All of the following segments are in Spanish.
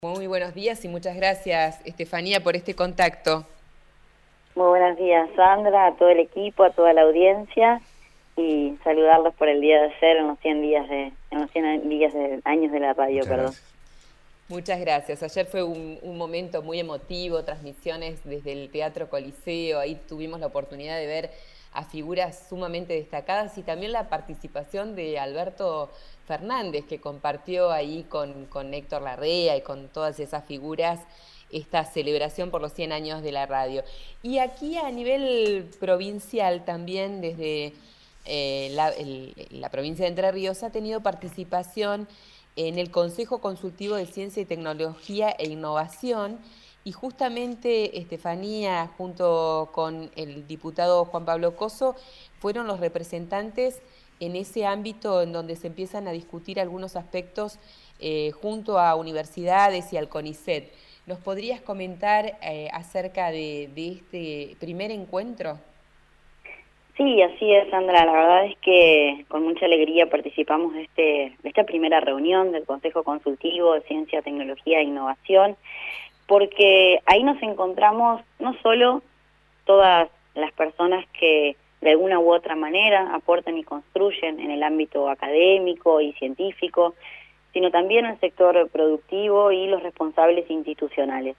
Muy buenos días y muchas gracias, Estefanía, por este contacto. Muy buenos días, Sandra, a todo el equipo, a toda la audiencia y saludarlos por el día de ayer en los 100 días años de la radio, Muchas perdón. gracias. Muchas gracias. Ayer fue un momento muy emotivo, transmisiones desde el Teatro Coliseo, ahí tuvimos la oportunidad de ver a figuras sumamente destacadas y también la participación de Alberto Fernández, que compartió ahí con Héctor Larrea y con todas esas figuras esta celebración por los 100 años de la radio. Y aquí a nivel provincial también, desde la provincia de Entre Ríos, ha tenido participación en el Consejo Consultivo de Ciencia y Tecnología e Innovación, y justamente Estefanía, junto con el diputado Juan Pablo Coso, fueron los representantes en ese ámbito en donde se empiezan a discutir algunos aspectos junto a universidades y al CONICET. ¿Nos podrías comentar acerca de este primer encuentro? Sí, así es, Sandra. La verdad es que con mucha alegría participamos de esta primera reunión del Consejo Consultivo de Ciencia, Tecnología e Innovación, porque ahí nos encontramos no solo todas las personas que de alguna u otra manera aportan y construyen en el ámbito académico y científico, sino también el sector productivo y los responsables institucionales.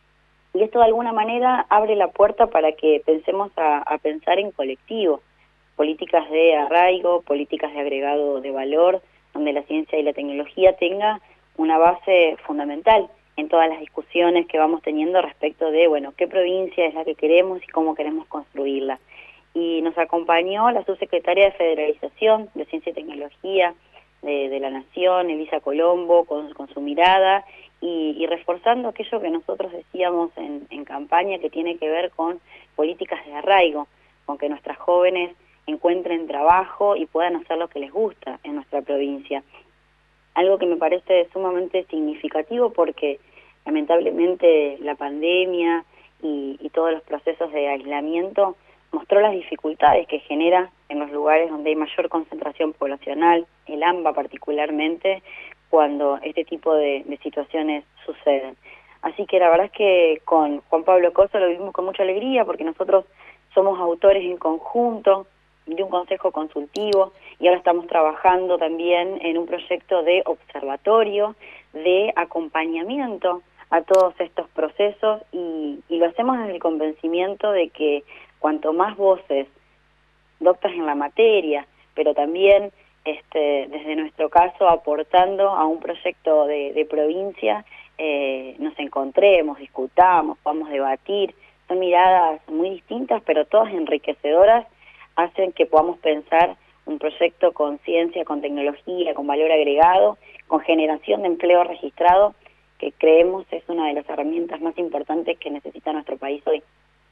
Y esto de alguna manera abre la puerta para que pensemos a pensar en colectivo, políticas de arraigo, políticas de agregado de valor, donde la ciencia y la tecnología tenga una base fundamental en todas las discusiones que vamos teniendo respecto de, bueno, qué provincia es la que queremos y cómo queremos construirla. Y nos acompañó la subsecretaria de Federalización de Ciencia y Tecnología de la Nación, Elisa Colombo, con su mirada, y reforzando aquello que nosotros decíamos en campaña, que tiene que ver con políticas de arraigo, con que nuestras jóvenes encuentren trabajo y puedan hacer lo que les gusta en nuestra provincia. Algo que me parece sumamente significativo porque lamentablemente la pandemia y todos los procesos de aislamiento mostró las dificultades que genera en los lugares donde hay mayor concentración poblacional, el AMBA particularmente, cuando este tipo de situaciones suceden. Así que la verdad es que con Juan Pablo Coso lo vivimos con mucha alegría porque nosotros somos autores en conjunto de un consejo consultivo y ahora estamos trabajando también en un proyecto de observatorio, de acompañamiento a todos estos procesos y lo hacemos desde el convencimiento de que cuanto más voces doctas en la materia, pero también desde nuestro caso aportando a un proyecto de provincia, nos encontremos, discutamos, podamos debatir. Son miradas muy distintas, pero todas enriquecedoras, hacen que podamos pensar un proyecto con ciencia, con tecnología, con valor agregado, con generación de empleo registrado, que creemos es una de las herramientas más importantes que necesita nuestro país hoy.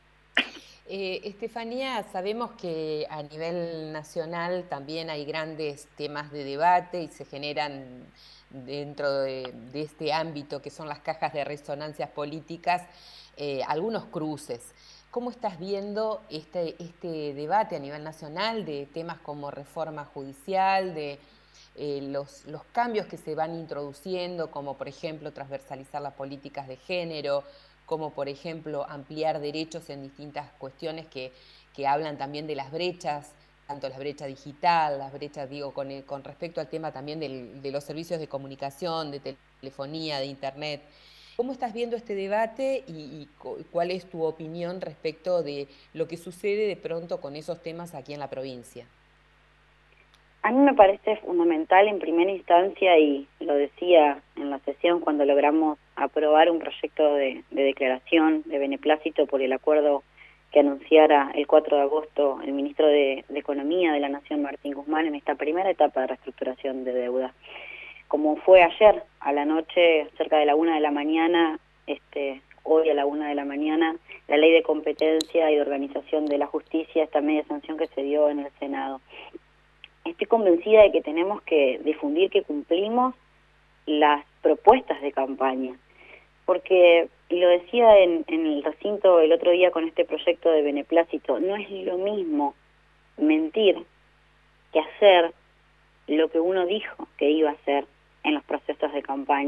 Estefanía, sabemos que a nivel nacional también hay grandes temas de debate y se generan dentro de este ámbito que son las cajas de resonancias políticas algunos cruces. ¿Cómo estás viendo este debate a nivel nacional de temas como reforma judicial, de los cambios que se van introduciendo, como por ejemplo transversalizar las políticas de género, como por ejemplo ampliar derechos en distintas cuestiones que hablan también de las brechas, tanto la brecha digital, las brechas, digo, con respecto al tema también de los servicios de comunicación, de telefonía, de internet? ¿Cómo estás viendo este debate y cuál es tu opinión respecto de lo que sucede de pronto con esos temas aquí en la provincia? A mí me parece fundamental en primera instancia, y lo decía en la sesión cuando logramos aprobar un proyecto de declaración de beneplácito por el acuerdo que anunciara el 4 de agosto el ministro de Economía de la Nación, Martín Guzmán, en esta primera etapa de reestructuración de deuda. Como fue ayer a la noche, cerca de la 1 de la mañana, hoy a la 1 de la mañana, la Ley de Competencia y de Organización de la Justicia, esta media sanción que se dio en el Senado. Estoy convencida de que tenemos que difundir que cumplimos las propuestas de campaña, porque, y lo decía en el recinto el otro día con este proyecto de beneplácito, no es lo mismo mentir que hacer lo que uno dijo que iba a hacer en los procesos de campaña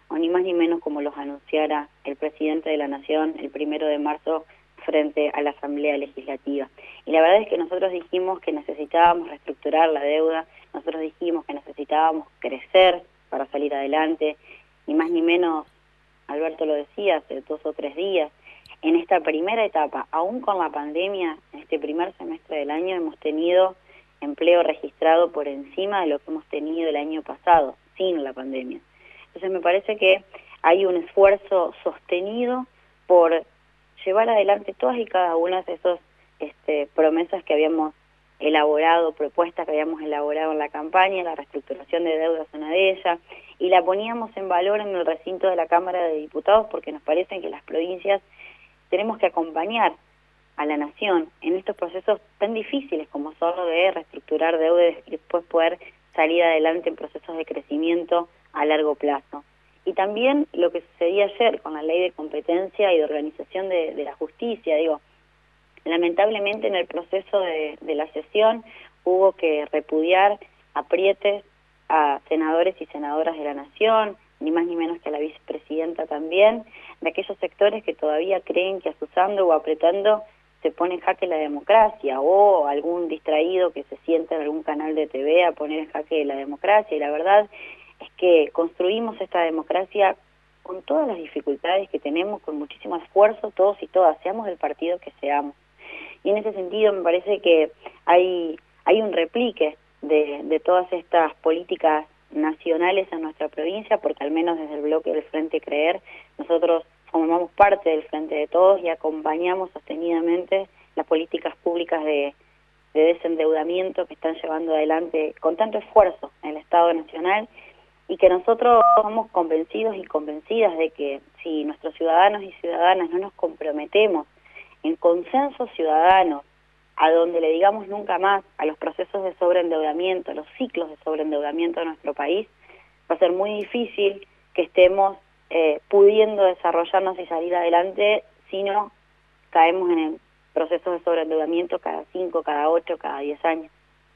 o ni más ni menos como los anunciara el presidente de la Nación el 1 de marzo frente a la Asamblea Legislativa. Y la verdad es que nosotros dijimos que necesitábamos reestructurar la deuda, nosotros dijimos que necesitábamos crecer para salir adelante, ni más ni menos, Alberto lo decía hace 2 o 3 días, en esta primera etapa, aún con la pandemia, en este primer semestre del año hemos tenido empleo registrado por encima de lo que hemos tenido el año pasado, sin la pandemia. Entonces me parece que hay un esfuerzo sostenido por llevar adelante todas y cada una de esas promesas que habíamos elaborado, propuestas que habíamos elaborado en la campaña. La reestructuración de deuda es una de ellas, y la poníamos en valor en el recinto de la Cámara de Diputados porque nos parece que las provincias tenemos que acompañar a la Nación en estos procesos tan difíciles como son lo de reestructurar deuda y después poder salir adelante en procesos de crecimiento a largo plazo. Y también lo que sucedía ayer con la ley de competencia y de organización de la justicia, lamentablemente en el proceso de la sesión hubo que repudiar aprietes a senadores y senadoras de la Nación, ni más ni menos que a la vicepresidenta también, de aquellos sectores que todavía creen que asusando o apretando se pone en jaque la democracia, o algún distraído que se sienta en algún canal de TV a poner en jaque la democracia. Y la verdad es que construimos esta democracia con todas las dificultades que tenemos, con muchísimo esfuerzo, todos y todas, seamos el partido que seamos. Y en ese sentido me parece que hay un replique de todas estas políticas nacionales en nuestra provincia, porque al menos desde el bloque del Frente Creer, nosotros formamos parte del Frente de Todos y acompañamos sostenidamente las políticas públicas de desendeudamiento que están llevando adelante con tanto esfuerzo en el Estado Nacional, y que nosotros somos convencidos y convencidas de que si nuestros ciudadanos y ciudadanas no nos comprometemos en consenso ciudadano, a donde le digamos nunca más a los procesos de sobreendeudamiento, los ciclos de sobreendeudamiento de nuestro país, va a ser muy difícil que estemos pudiendo desarrollarnos y salir adelante si no caemos en el proceso de sobreendeudamiento cada 5, cada 8, cada 10 años.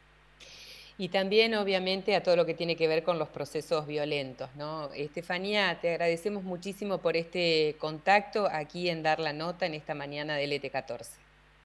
Y también, obviamente, a todo lo que tiene que ver con los procesos violentos, ¿no? Estefanía, te agradecemos muchísimo por este contacto aquí en Dar la Nota en esta mañana del ET14.